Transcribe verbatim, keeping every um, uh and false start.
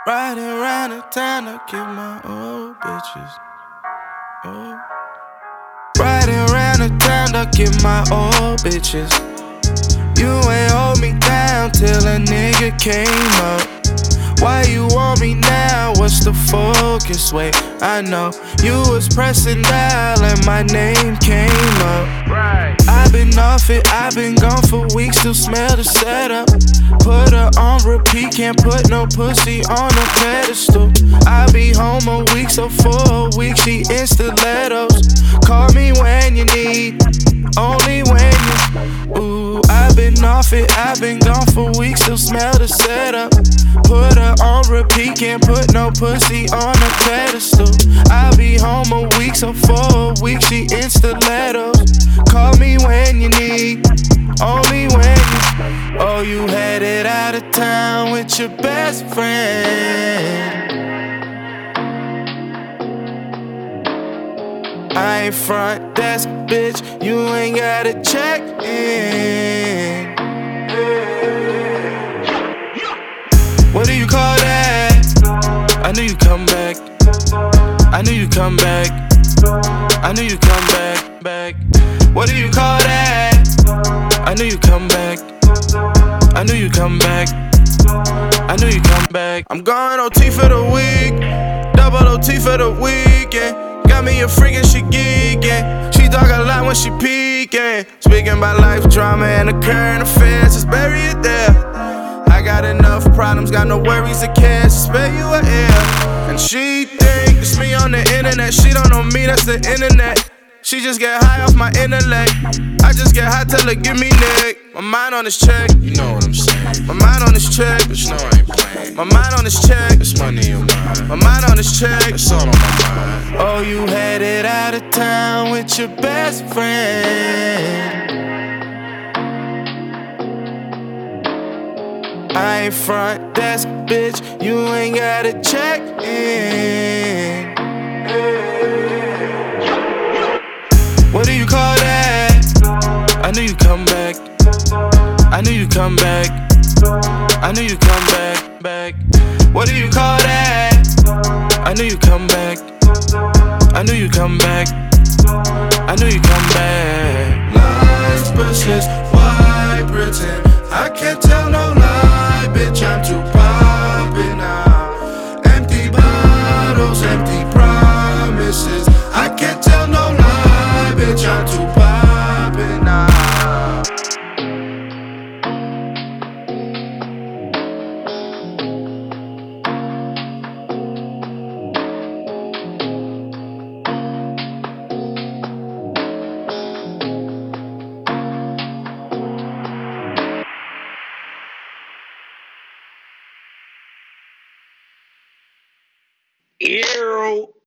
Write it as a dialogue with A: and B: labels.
A: Riding around the town to get my old bitches. Oh. Riding around the town to get my old bitches. You ain't hold me down till a nigga came up. Why you want me now? What's the focus? Wait, I know you was pressing dial and my name came up. Right. I've been off it, I've been gone for weeks, still smell the setup. Put her on repeat, can't put no pussy on a pedestal. I be home a week, so for a week she in stilettos. Call me when you need, only when you. Ooh, I've been off it, I've been gone for weeks, still smell the setup. Put her on repeat, can't put no pussy on a pedestal. I be home a week, so for a week she in stilettos. Call me when you need, only when you. Oh, you headed out of town with your best friend. I ain't front desk, bitch, you ain't gotta check in. What do you call that? I knew you come back. I knew you come back. I knew you come back, back. What do you call that? I knew you come back. I knew you come back. I knew you come back. I'm going O T for the week, double O T for the weekend. Got me a freakin' she geekin'. She talk a lot when she peekin'. Speaking about life drama and the current affairs, just bury it there. I got enough problems, got no worries or cares, spare you a ear. And she think it's me on the internet, she don't know me, that's the internet. She just get high off my intellect. I just get high, tell her give me neck. My mind on this check, you know what I'm saying. My mind on this check, but you know I ain't playing. My mind on this check, it's money in mine. My mind on this check, it's all on my mind. Oh, you headed out of town with your best friend. I ain't front desk, bitch, you ain't gotta check in. What do you call that? I knew you come back. I knew you come back. I knew you come back, back. What do you call that? I knew you come back. I knew you come back. I knew you come back. Lies, brushes, white Britain. I can't tell no lie, bitch, I'm too poppin' now. Empty bottles, empty promises. I can't tell no lie, bitch, I'm too poppin' now.
B: Ew.